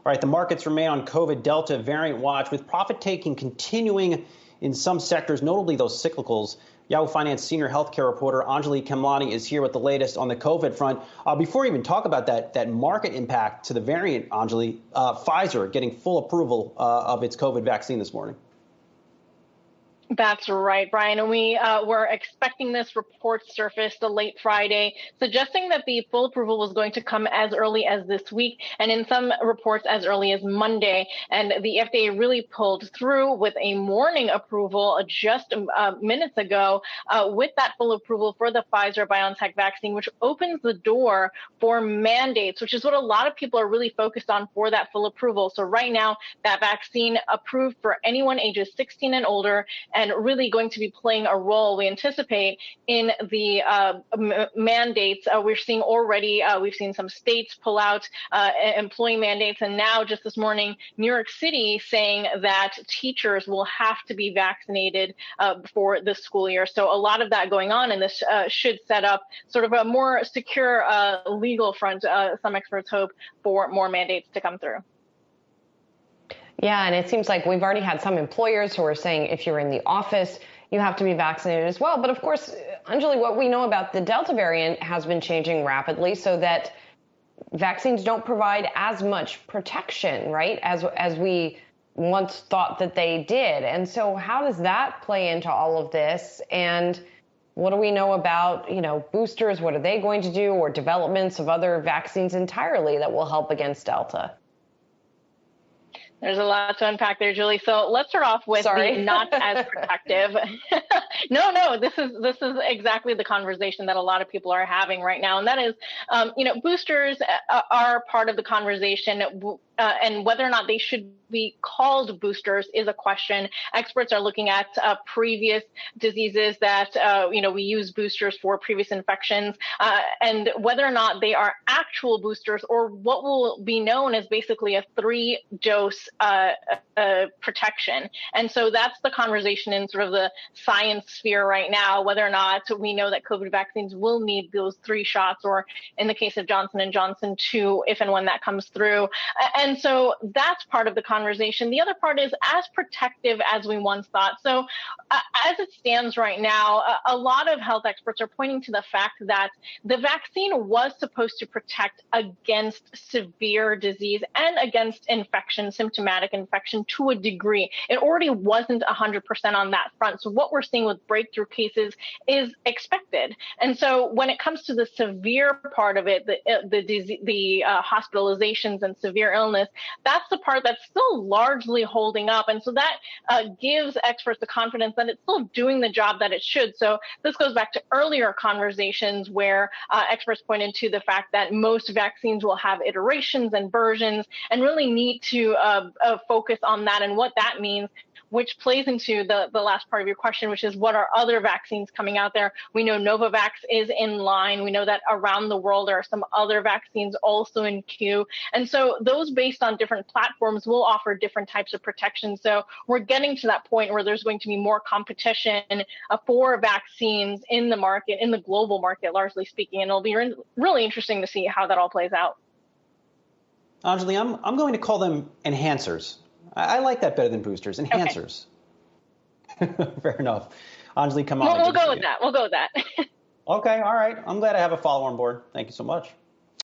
All right, the markets remain on COVID Delta variant watch, with profit taking continuing in some sectors, notably those cyclicals. Yahoo Finance senior healthcare reporter Anjali Khemlani is here with the latest on the COVID front. Before we even talk about that market impact to the variant, Anjali, Pfizer getting full approval of its COVID vaccine this morning. That's right, Brian. And we were expecting this report surfaced late Friday, suggesting that the full approval was going to come as early as this week, and in some reports as early as Monday. And the FDA really pulled through with a morning approval just minutes ago with that full approval for the Pfizer-BioNTech vaccine, which opens the door for mandates, which is what a lot of people are really focused on for that full approval. So right now, that vaccine approved for anyone ages 16 and older, and really going to be playing a role, we anticipate, in the mandates. We're seeing already, we've seen some states pull out employee mandates, and now just this morning, New York City saying that teachers will have to be vaccinated for this school year. So a lot of that going on, and this should set up sort of a more secure legal front, some experts hope, for more mandates to come through. Yeah, and it seems like we've already had some employers who are saying if you're in the office, you have to be vaccinated as well. But of course, Anjali, what we know about the Delta variant has been changing rapidly so that vaccines don't provide as much protection, right, as we once thought that they did. And so how does that play into all of this? And what do we know about, boosters? What are they going to do, or developments of other vaccines entirely that will help against Delta? There's a lot to unpack there, Julie. So let's start off with the not as protective. No, this is exactly the conversation that a lot of people are having right now. And that is, boosters are part of the conversation, and whether or not they should be called boosters is a question. Experts are looking at previous diseases that, we use boosters for previous infections, and whether or not they are actual boosters or what will be known as basically a 3-dose protection. And so that's the conversation in sort of the science sphere right now, whether or not we know that COVID vaccines will need those 3 shots, or in the case of Johnson & Johnson, 2, if and when that comes through. And so that's part of the conversation. The other part is as protective as we once thought. So as it stands right now, a lot of health experts are pointing to the fact that the vaccine was supposed to protect against severe disease and against infection, symptomatic infection to a degree. It already wasn't 100% on that front. So what we're seeing with breakthrough cases is expected. And so when it comes to the severe part of it, the hospitalizations and severe illness, that's the part that's still largely holding up. And so that gives experts the confidence that it's still doing the job that it should. So this goes back to earlier conversations where experts pointed to the fact that most vaccines will have iterations and versions, and really need to focus on that and what that means, which plays into the last part of your question, which is what are other vaccines coming out there? We know Novavax is in line. We know that around the world there are some other vaccines also in queue. And so those based on different platforms will offer different types of protection. So we're getting to that point where there's going to be more competition for vaccines in the market, in the global market, largely speaking. And it'll be really interesting to see how that all plays out. Anjali, I'm going to call them enhancers. I like that better than boosters. Enhancers. Okay. Fair enough. Anjali, come on. We'll go with that. We'll go with that. Okay. All right. I'm glad I have a follower on board. Thank you so much.